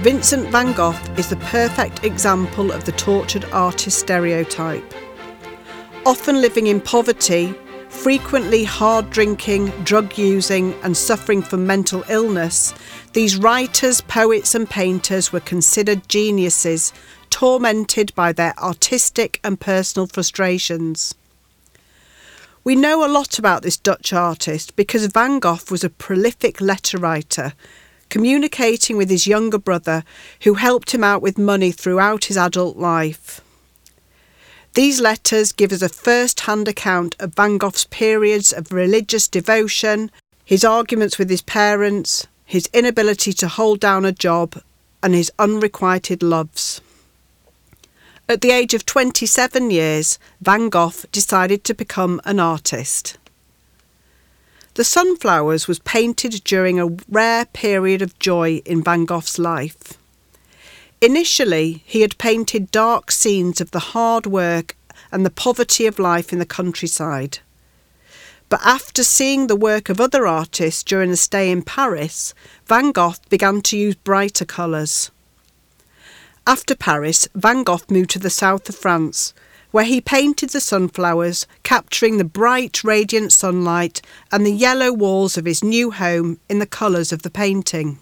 Vincent van Gogh is the perfect example of the tortured artist stereotype. Often living in poverty, frequently hard drinking, drug using and suffering from mental illness, these writers, poets and painters were considered geniuses, tormented by their artistic and personal frustrations. We know a lot about this Dutch artist because Van Gogh was a prolific letter writer, communicating with his younger brother who helped him out with money throughout his adult life. These letters give us a first-hand account of Van Gogh's periods of religious devotion, his arguments with his parents, his inability to hold down a job, and his unrequited loves. At the age of 27 years, Van Gogh decided to become an artist. The Sunflowers was painted during a rare period of joy in Van Gogh's life. Initially, he had painted dark scenes of the hard work and the poverty of life in the countryside. But after seeing the work of other artists during a stay in Paris, Van Gogh began to use brighter colours. After Paris, Van Gogh moved to the south of France, where he painted the sunflowers, capturing the bright, radiant sunlight and the yellow walls of his new home in the colours of the painting.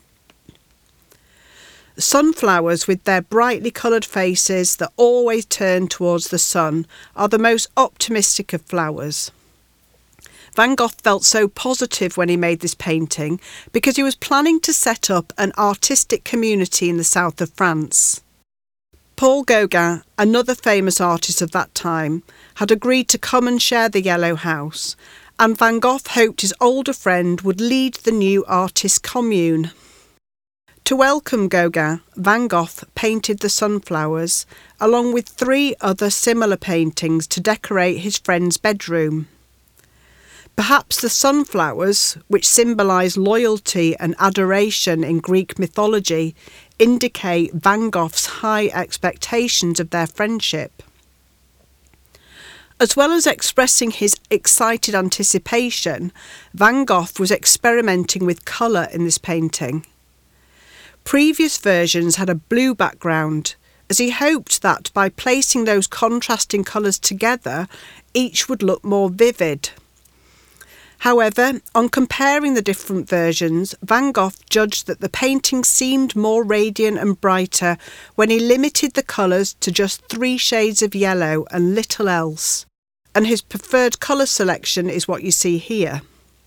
Sunflowers, with their brightly coloured faces that always turn towards the sun, are the most optimistic of flowers. Van Gogh felt so positive when he made this painting because he was planning to set up an artistic community in the south of France. Paul Gauguin, another famous artist of that time, had agreed to come and share the Yellow House, and Van Gogh hoped his older friend would lead the new artist commune. To welcome Gauguin, Van Gogh painted the sunflowers, along with 3 other similar paintings to decorate his friend's bedroom. Perhaps the sunflowers, which symbolise loyalty and adoration in Greek mythology, indicate Van Gogh's high expectations of their friendship. As well as expressing his excited anticipation, Van Gogh was experimenting with colour in this painting. Previous versions had a blue background, as he hoped that by placing those contrasting colours together, each would look more vivid. However, on comparing the different versions, Van Gogh judged that the painting seemed more radiant and brighter when he limited the colours to just 3 shades of yellow and little else, and his preferred colour selection is what you see here.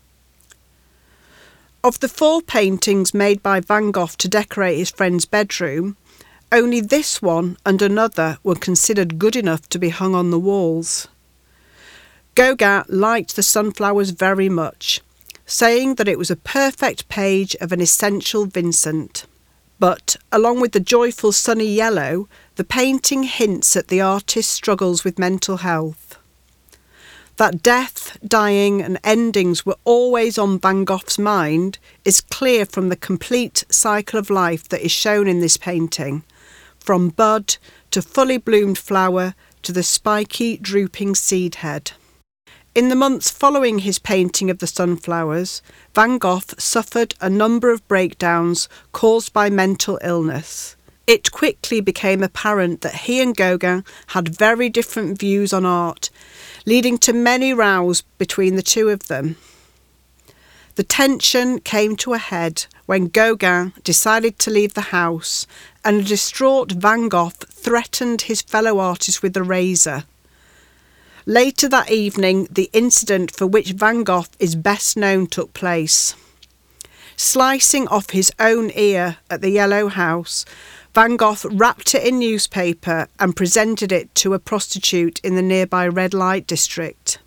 Of the 4 paintings made by Van Gogh to decorate his friend's bedroom, only this one and another were considered good enough to be hung on the walls. Gauguin liked the sunflowers very much, saying that it was a perfect page of an essential Vincent. But, along with the joyful sunny yellow, the painting hints at the artist's struggles with mental health. That death, dying and endings were always on Van Gogh's mind is clear from the complete cycle of life that is shown in this painting, from bud to fully bloomed flower to the spiky, drooping seed head. In the months following his painting of the sunflowers, Van Gogh suffered a number of breakdowns caused by mental illness. It quickly became apparent that he and Gauguin had very different views on art, leading to many rows between the two of them. The tension came to a head when Gauguin decided to leave the house and a distraught Van Gogh threatened his fellow artist with a razor. Later that evening, the incident for which Van Gogh is best known took place. Slicing off his own ear at the Yellow House, Van Gogh wrapped it in newspaper and presented it to a prostitute in the nearby red light district.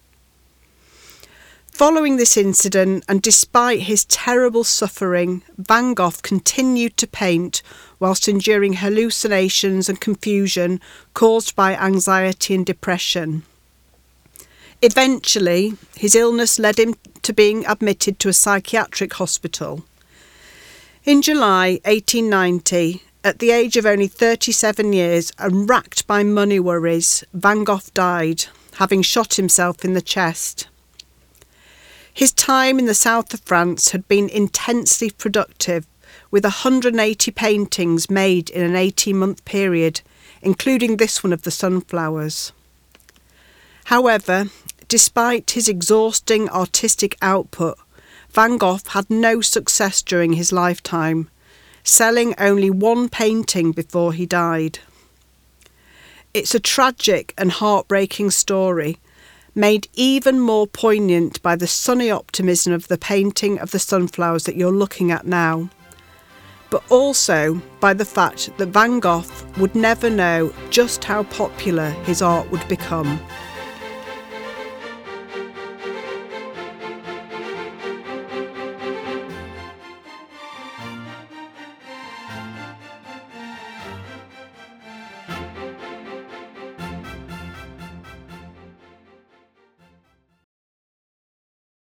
Following this incident, and despite his terrible suffering, Van Gogh continued to paint whilst enduring hallucinations and confusion caused by anxiety and depression. Eventually, his illness led him to being admitted to a psychiatric hospital. In July 1890, at the age of only 37 years and racked by money worries, Van Gogh died, having shot himself in the chest. His time in the south of France had been intensely productive, with 180 paintings made in an 18-month period, including this one of the sunflowers. However, despite his exhausting artistic output, Van Gogh had no success during his lifetime, selling only one painting before he died. It's a tragic and heartbreaking story, made even more poignant by the sunny optimism of the painting of the sunflowers that you're looking at now, but also by the fact that Van Gogh would never know just how popular his art would become.